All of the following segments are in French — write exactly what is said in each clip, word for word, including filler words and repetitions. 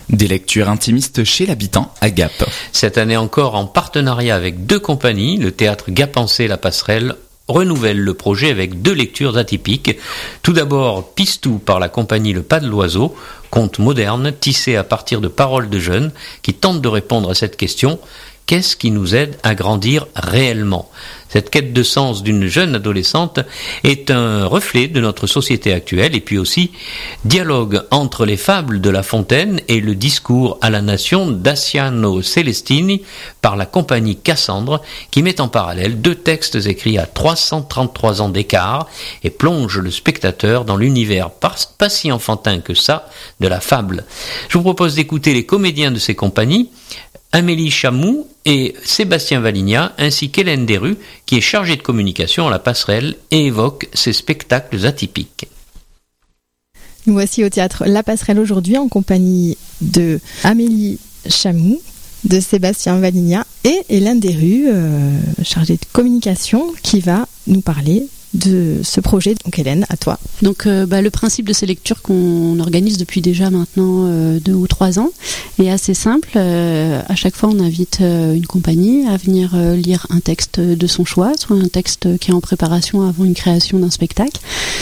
Des lectures intimistes chez l'habitant à Gap. Cette année encore, en partenariat avec deux compagnies, le théâtre Gap-Pensée La Passerelle renouvelle le projet avec deux lectures atypiques. Tout d'abord, Pistou par la compagnie Le Pas de l'Oiseau, conte moderne tissé à partir de paroles de jeunes qui tentent de répondre à cette question: qu'est-ce qui nous aide à grandir réellement ? Cette quête de sens d'une jeune adolescente est un reflet de notre société actuelle et puis aussi dialogue entre les fables de La Fontaine et le discours à la nation d'Assiano Celestini par la compagnie Cassandre qui met en parallèle deux textes écrits à trois cent trente-trois ans d'écart et plonge le spectateur dans l'univers pas si enfantin que ça de la fable. Je vous propose d'écouter les comédiens de ces compagnies, Amélie Chamou et Sébastien Valigna, ainsi qu'Hélène Desrues, qui est chargée de communication à La Passerelle et évoque ces spectacles atypiques. Nous voici au théâtre La Passerelle aujourd'hui en compagnie de Amélie Chamou, de Sébastien Valigna et Hélène Desrues, euh, chargée de communication, qui va nous parler de ce projet. Donc Hélène, à toi. Donc euh, bah, le principe de ces lectures qu'on organise depuis déjà maintenant euh, deux ou trois ans est assez simple. Euh, à chaque fois, on invite euh, une compagnie à venir euh, lire un texte de son choix, soit un texte qui est en préparation avant une création d'un spectacle,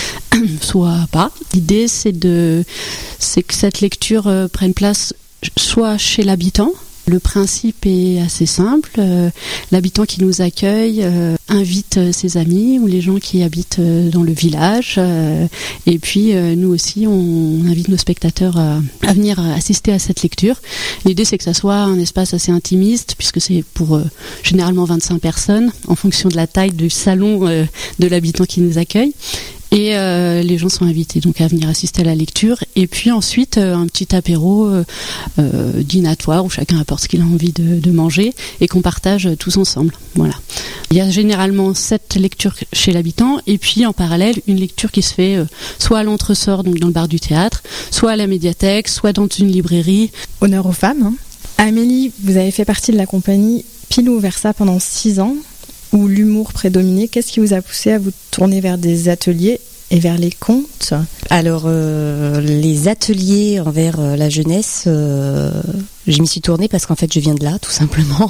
soit pas. L'idée, c'est de, c'est que cette lecture euh, prenne place soit chez l'habitant. Le principe est assez simple. Euh, l'habitant qui nous accueille euh, invite euh, ses amis ou les gens qui habitent euh, dans le village. Euh, et puis, euh, nous aussi, on invite nos spectateurs à, à venir assister à cette lecture. L'idée, c'est que ça soit un espace assez intimiste, puisque c'est pour euh, généralement vingt-cinq personnes, en fonction de la taille du salon euh, de l'habitant qui nous accueille. Et euh, les gens sont invités donc à venir assister à la lecture. Et puis ensuite, euh, un petit apéro euh, euh, dînatoire où chacun apporte ce qu'il a envie de, de manger et qu'on partage tous ensemble. Voilà. Il y a généralement sept lectures chez l'habitant et puis en parallèle, une lecture qui se fait euh, soit à l'entresort, donc dans le bar du théâtre, soit à la médiathèque, soit dans une librairie. Honneur aux femmes. Hein. Amélie, vous avez fait partie de la compagnie Pilou Versa pendant six ans. Où l'humour prédominait. Qu'est-ce qui vous a poussé à vous tourner vers des ateliers et vers les contes ? Alors, euh, les ateliers envers euh, la jeunesse, euh, je m'y suis tournée parce qu'en fait, je viens de là, tout simplement.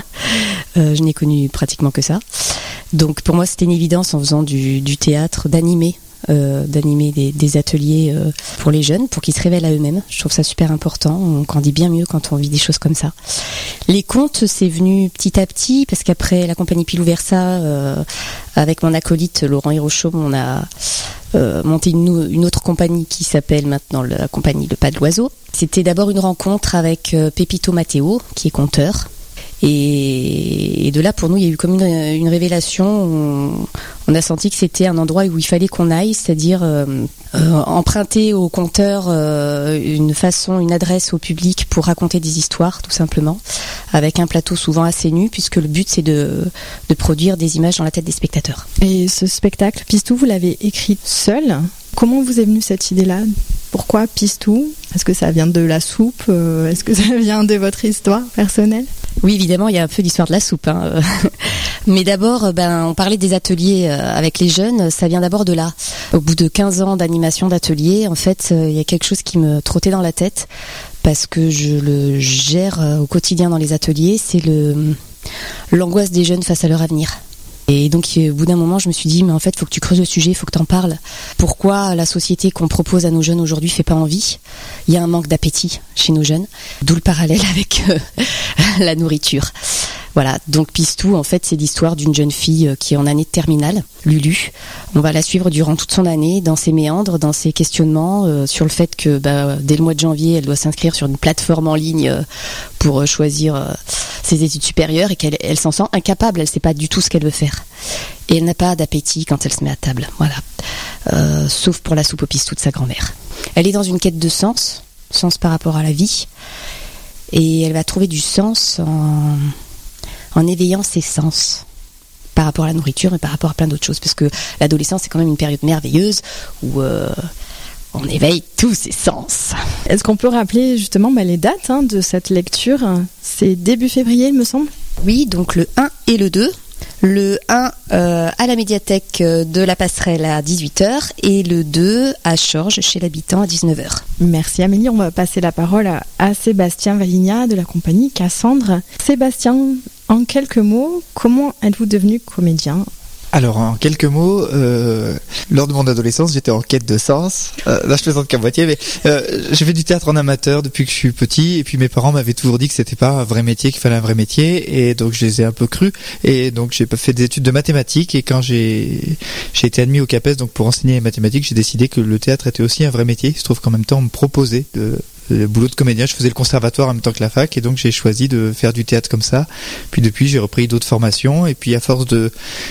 euh, je n'ai connu pratiquement que ça. Donc, pour moi, c'était une évidence en faisant du, du théâtre, d'animer. Euh, d'animer des, des ateliers euh, pour les jeunes, pour qu'ils se révèlent à eux-mêmes. Je trouve ça super important. On grandit bien mieux quand on vit des choses comme ça. Les contes, c'est venu petit à petit, parce qu'après la compagnie Pilou Versa, euh, avec mon acolyte Laurent Hirochaume, on a euh, monté une, une autre compagnie qui s'appelle maintenant la compagnie Le Pas de l'Oiseau. C'était d'abord une rencontre avec euh, Pepito Matteo, qui est conteur. Et, et de là, pour nous, il y a eu comme une, une révélation. On, on a senti que c'était un endroit où il fallait qu'on aille, c'est-à-dire euh, euh, emprunter au conteur euh, une façon, une adresse au public pour raconter des histoires, tout simplement, avec un plateau souvent assez nu, puisque le but, c'est de, de produire des images dans la tête des spectateurs. Et ce spectacle, Pistou, vous l'avez écrit seul. Comment vous est venue cette idée-là ? Pourquoi Pistou ? Est-ce que ça vient de la soupe ? Est-ce que ça vient de votre histoire personnelle ? Oui, évidemment, il y a un peu d'histoire de la soupe. Hein. Mais d'abord, ben, on parlait des ateliers avec les jeunes, ça vient d'abord de là. Au bout de quinze ans d'animation d'ateliers, en fait, il y a quelque chose qui me trottait dans la tête, parce que je le gère au quotidien dans les ateliers, c'est le, l'angoisse des jeunes face à leur avenir. Et donc au bout d'un moment, je me suis dit, mais en fait, il faut que tu creuses le sujet, il faut que tu en parles. Pourquoi la société qu'on propose à nos jeunes aujourd'hui fait pas envie ? Il y a un manque d'appétit chez nos jeunes, d'où le parallèle avec euh, la nourriture. Voilà, donc Pistou, en fait, c'est l'histoire d'une jeune fille qui est en année de terminale, Lulu. On va la suivre durant toute son année, dans ses méandres, dans ses questionnements, euh, sur le fait que bah, dès le mois de janvier, elle doit s'inscrire sur une plateforme en ligne euh, pour euh, choisir euh, ses études supérieures, et qu'elle elle s'en sent incapable, elle ne sait pas du tout ce qu'elle veut faire. Et elle n'a pas d'appétit quand elle se met à table, voilà. Euh, sauf pour la soupe au pistou de sa grand-mère. Elle est dans une quête de sens, sens par rapport à la vie, et elle va trouver du sens en... en éveillant ses sens par rapport à la nourriture, mais par rapport à plein d'autres choses, parce que l'adolescence, c'est quand même une période merveilleuse où euh, on éveille tous ses sens. Est-ce qu'on peut rappeler justement bah, les dates hein, de cette lecture ? C'est début février, il me semble ? Oui, donc le un et le deux. Le un euh, à la médiathèque de la Passerelle à dix-huit heures et le deux à Chorges chez l'habitant à dix-neuf heures. Merci Amélie, on va passer la parole à, à Sébastien Valigna de la compagnie Cassandre. Sébastien, en quelques mots, comment êtes-vous devenu comédien ? Alors, en quelques mots, euh, lors de mon adolescence, j'étais en quête de sens. Euh, là, je plaisante qu'à moitié, mais euh, j'ai fait du théâtre en amateur depuis que je suis petit, et puis mes parents m'avaient toujours dit que c'était pas un vrai métier, qu'il fallait un vrai métier, et donc je les ai un peu crus. Et donc j'ai fait des études de mathématiques, et quand j'ai j'ai été admis au CAPES, donc pour enseigner les mathématiques, j'ai décidé que le théâtre était aussi un vrai métier. Il se trouve qu'en même temps, on me proposait de le boulot de comédien, je faisais le conservatoire en même temps que la fac, et donc j'ai choisi de faire du théâtre comme ça. Puis depuis, j'ai repris d'autres formations, et puis à force de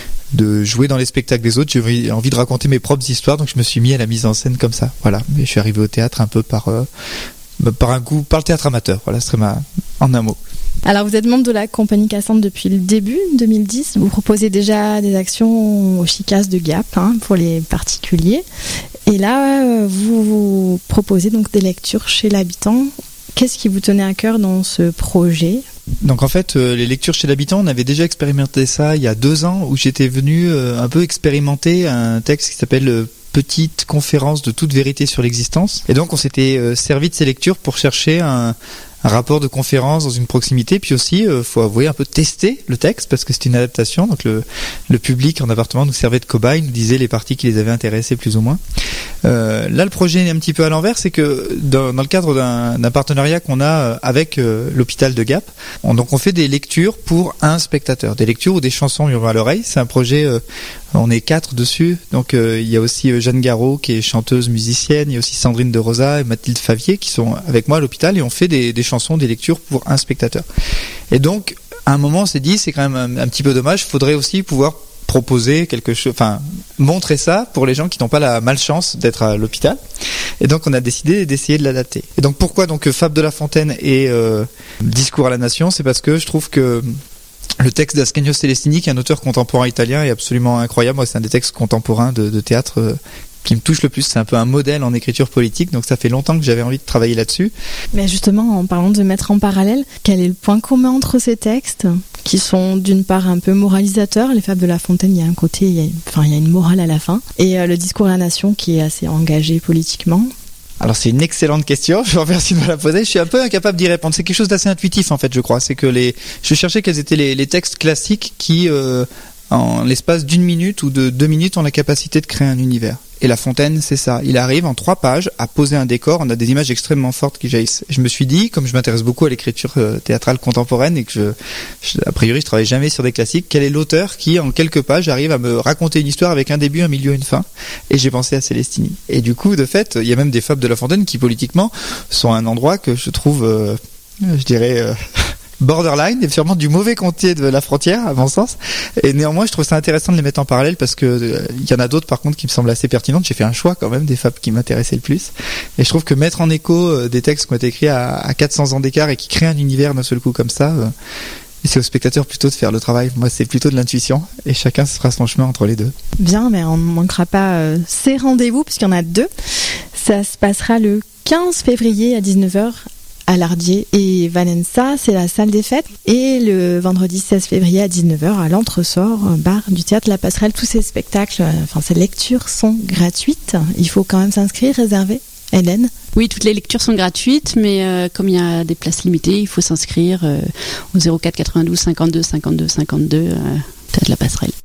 de jouer dans les spectacles des autres, j'ai envie de raconter mes propres histoires, donc je me suis mis à la mise en scène comme ça. Voilà, et je suis arrivé au théâtre un peu par euh, par un goût, par le théâtre amateur. Voilà, ce serait ma en un mot. Alors vous êtes membre de la compagnie Cassandre depuis le début, deux mille dix. Vous proposez déjà des actions au Chicas de Gap hein, pour les particuliers. Et là, vous, vous proposez donc des lectures chez l'habitant. Qu'est-ce qui vous tenait à cœur dans ce projet ? Donc en fait, euh, les lectures chez l'habitant, on avait déjà expérimenté ça il y a deux ans, où j'étais venu euh, un peu expérimenter un texte qui s'appelle euh, Petite conférence de toute vérité sur l'existence. Et donc on s'était euh, servi de ces lectures pour chercher un, un rapport de conférence dans une proximité, puis aussi, euh, faut avouer, un peu tester le texte, parce que c'est une adaptation, donc le, le public en appartement nous servait de cobaye, nous disait les parties qui les avaient intéressés plus ou moins. Euh, là, le projet est un petit peu à l'envers, c'est que dans, dans le cadre d'un, d'un partenariat qu'on a avec euh, l'hôpital de Gap, on, donc on fait des lectures pour un spectateur, des lectures ou des chansons murmurées à l'oreille. C'est un projet, euh, on est quatre dessus, donc euh, il y a aussi euh, Jeanne Garot qui est chanteuse musicienne, il y a aussi Sandrine de Rosa et Mathilde Favier qui sont avec moi à l'hôpital, et on fait des, des chansons, des lectures pour un spectateur. Et donc, à un moment, on s'est dit, c'est quand même un, un petit peu dommage, il faudrait aussi pouvoir proposer quelque chose, enfin montrer ça pour les gens qui n'ont pas la malchance d'être à l'hôpital. Et donc on a décidé d'essayer de l'adapter. Et donc pourquoi donc Fable de La Fontaine et euh, Discours à la Nation, c'est parce que je trouve que le texte d'Ascanio Celestini, qui est un auteur contemporain italien, est absolument incroyable. Moi, c'est un des textes contemporains de, de théâtre euh, qui me touche le plus. C'est un peu un modèle en écriture politique, donc ça fait longtemps que j'avais envie de travailler là-dessus. Mais justement, en parlant de mettre en parallèle, quel est le point commun entre ces textes qui sont d'une part un peu moralisateurs? Les Fables de La Fontaine, il y a un côté, il y a, enfin, il y a une morale à la fin, et euh, le Discours à la Nation qui est assez engagé politiquement. Alors c'est une excellente question, je vous remercie de me la poser. Je suis un peu incapable d'y répondre. C'est quelque chose d'assez intuitif en fait, je crois. C'est que les, je cherchais quels étaient les, les textes classiques qui, euh, en l'espace d'une minute ou de deux minutes, ont la capacité de créer un univers. Et La Fontaine, c'est ça. Il arrive en trois pages à poser un décor. On a des images extrêmement fortes qui jaillissent. Je me suis dit, comme je m'intéresse beaucoup à l'écriture euh, théâtrale contemporaine et que je, je, a priori, je travaille jamais sur des classiques, quel est l'auteur qui, en quelques pages, arrive à me raconter une histoire avec un début, un milieu, une fin? Et j'ai pensé à Celestini. Et du coup, de fait, il y a même des Fables de La Fontaine qui, politiquement, sont un endroit que je trouve, euh, je dirais... Euh, borderline, et sûrement du mauvais côté de la frontière, à mon sens. Et néanmoins, je trouve ça intéressant de les mettre en parallèle parce que euh, il y en a d'autres, par contre, qui me semblent assez pertinentes. J'ai fait un choix, quand même, des fables qui m'intéressaient le plus. Et je trouve que mettre en écho euh, des textes qui ont été écrits à, à quatre cents ans d'écart et qui créent un univers d'un seul coup comme ça, euh, et c'est au spectateur plutôt de faire le travail. Moi, c'est plutôt de l'intuition. Et chacun se fera son chemin entre les deux. Bien, mais on ne manquera pas euh, ces rendez-vous, puisqu'il y en a deux. Ça se passera le quinze février à dix-neuf heures à Lardier et Valença, c'est la salle des fêtes. Et le vendredi seize février à dix-neuf heures à l'Entresort, bar du théâtre La Passerelle. Tous ces spectacles, enfin ces lectures sont gratuites. Il faut quand même s'inscrire, réserver. Hélène? Oui, toutes les lectures sont gratuites, mais euh, comme il y a des places limitées, il faut s'inscrire euh, au zéro quatre quatre-vingt-douze cinquante-deux cinquante-deux cinquante-deux, euh, théâtre La Passerelle.